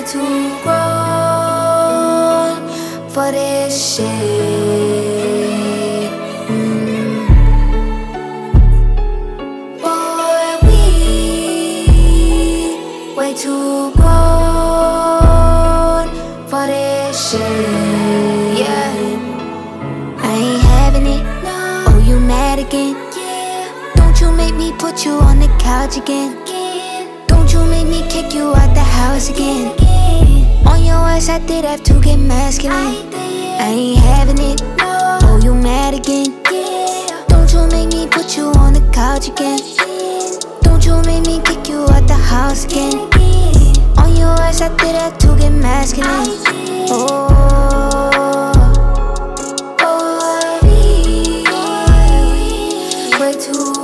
way too grown for this shit. Boy, we way too grown for this shit. Yeah, I ain't having it. Oh, you mad again? Don't you make me put you on the couch again. Don't you make me kick you out the house again. On your ass I did have to get masculine. I ain't having it. Oh, you mad again? Don't you make me put you on the couch again. Don't you make me kick you out the house again. On your ass I did have to get masculine. Oh, way too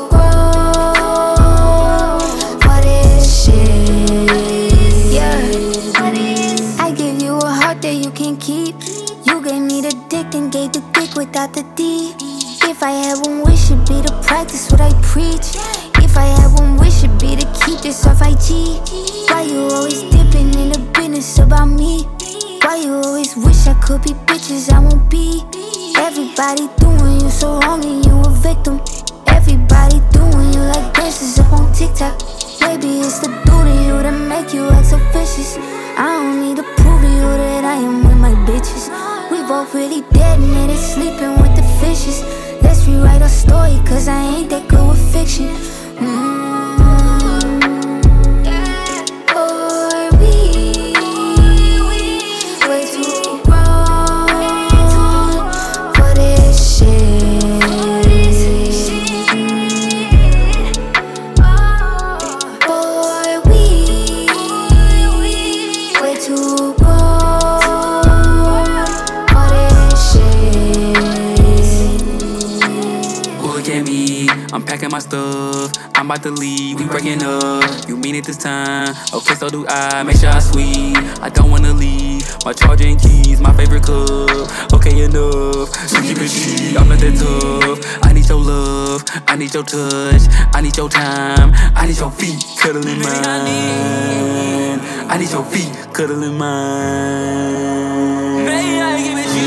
grown for this shit. Yeah, I gave you a heart that you can't keep. You gave me the dick and gave the dick without the D. If I had one wish, it'd be to practice what I preach. If I had one wish, it'd be to keep this off IG. Why you always dipping in the business about me? Why you always wish I could be bitches I won't be? Everybody doing you so wrong and you a victim. Everybody doing you like dances up on TikTok. Maybe it's the dude in you that make you act so vicious. I don't need to prove to you that I am with my bitches. We both really dead and it is sleeping with the fishes. Let's rewrite our story, cause I ain't that good with fiction. Boy, we way too grown for this shit. Boy, we way too grown for this shit. Look at me, I'm packing my stuff. I'm about to leave, we breaking up. You mean it this time? Okay, so do I. Make sure I sweet. I don't wanna leave. My charger and keys, my favorite cup. Okay, enough. So keep it G. I'm not that tough. I need your love. I need your touch. I need your time. I need your feet cuddling mine. I need your feet cuddling mine. Baby, I give it G.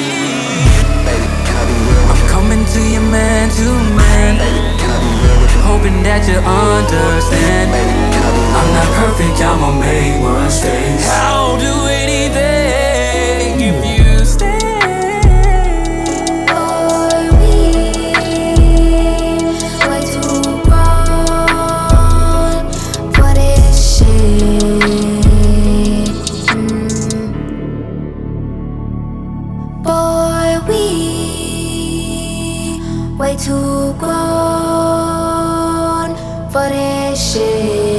I'm coming to you man to man. Hoping that you understand. I'm not perfect, I'ma make mistakes. I'll do anything if you stay. Boy, we way too grown for this shit. Boy, we way too grown for this shit.